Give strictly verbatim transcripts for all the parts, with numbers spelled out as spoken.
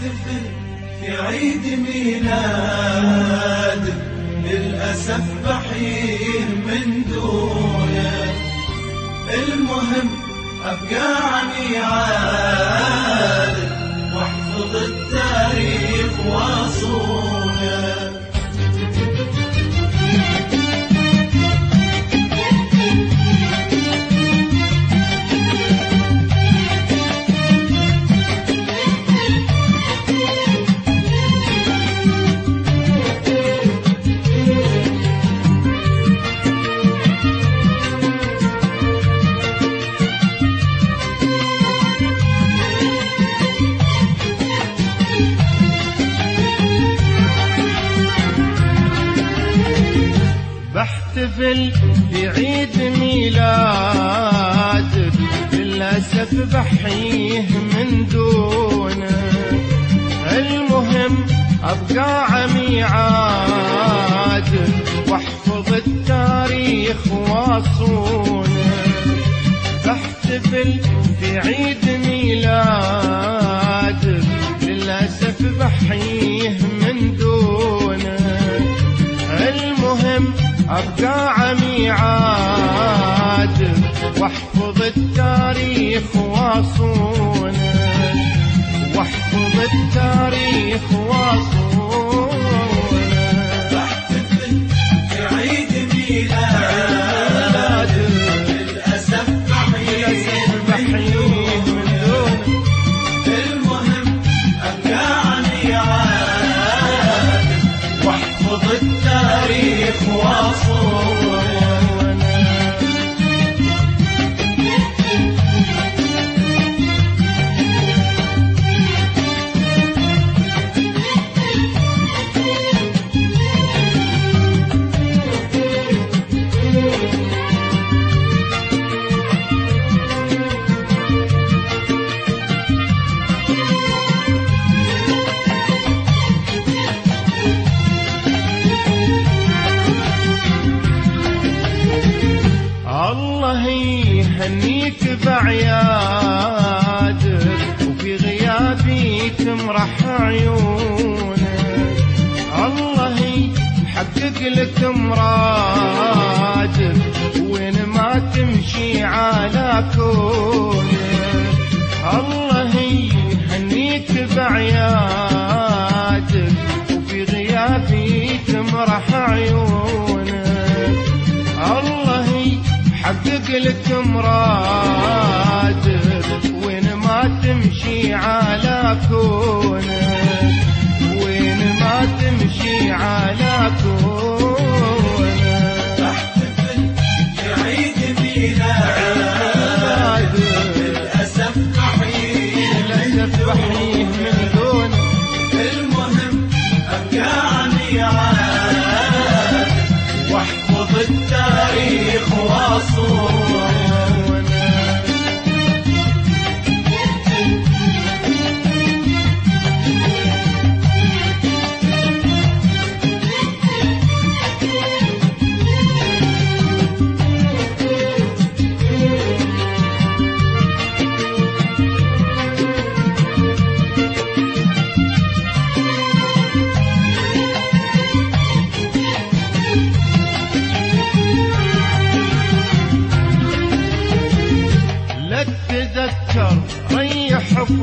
بحتفل في عيد ميلادك، للأسف بحيه من دونك. المهم أبقى عن ميعادك واحفظ التاريخ واصونك. بحتفل في عيد ميلادك، للأسف بحيه من دونك. المهم أبقى عميعادك واحفظ التاريخ واصونك. بحتفل في عيد ميلادك، للأسف بحيه من دونك. المهم أبقى عميعادك واحفظ التاريخ واصونك، واحفظ التاريخ واصونك. بحتفل في عيد ميلادك، للأسف بحيه من دونك. المهم أبقى عميعادك واحفظ التاريخ واصونك. الله يهنيك بعيادك، وفي غيابي تمرح عيونك. الله يحقق لك مرادك، وين ما تمشي على كونك. الله يهنيك بعيادك، وفي غيابي تمرح عيونك. الله حقق لك مرادك، وين ما تمشي على كونك، وين ما تمشي على كونك. بحتفل في عيد ميلادك، للأسف بحيه من دونك. المهم أبقى عميعادك واحفظ التاريخ واصونك. تذكر ريح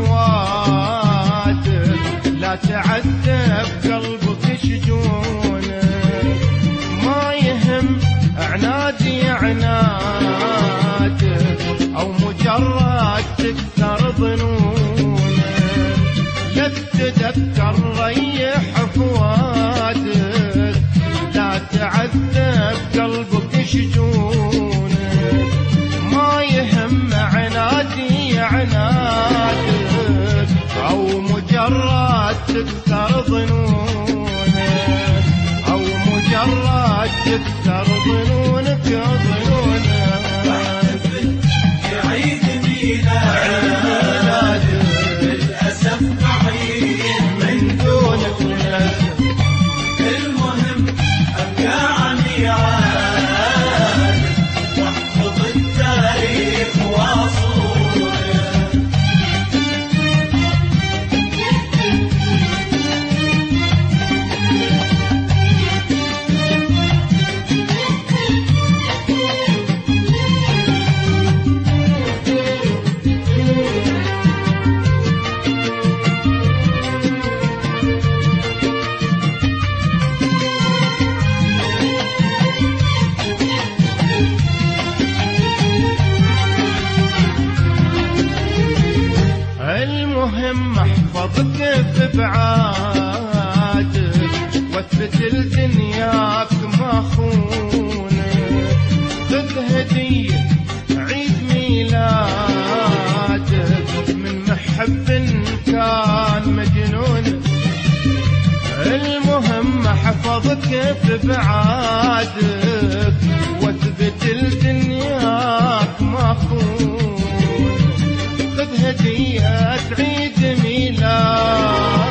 فؤادك، لا تعذب قلبك شجونك. ما يهم عنادي عنادك، أو مجرد تكثر ظنونك. لا تتذكر ريح فؤادك، لا تعذب قلبك شجونك. ما يهم عنادي عنادك، أو مجرد تكثر ظنونك، أو مجرد تكثر ظنونك ظنونك. بحتفل في عيد ميلادك، للأسف بحيه من دونك. المهم أبقى عميعادك واحفظ التاريخ واصونك. بعادك واثبت لدنياك ما خونك. خذ هدية عيد ميلادك من محب كان مجنون. المهم احفظك في بعادك واثبت لدنياك ما خون. خذ هدية عيد ميلاد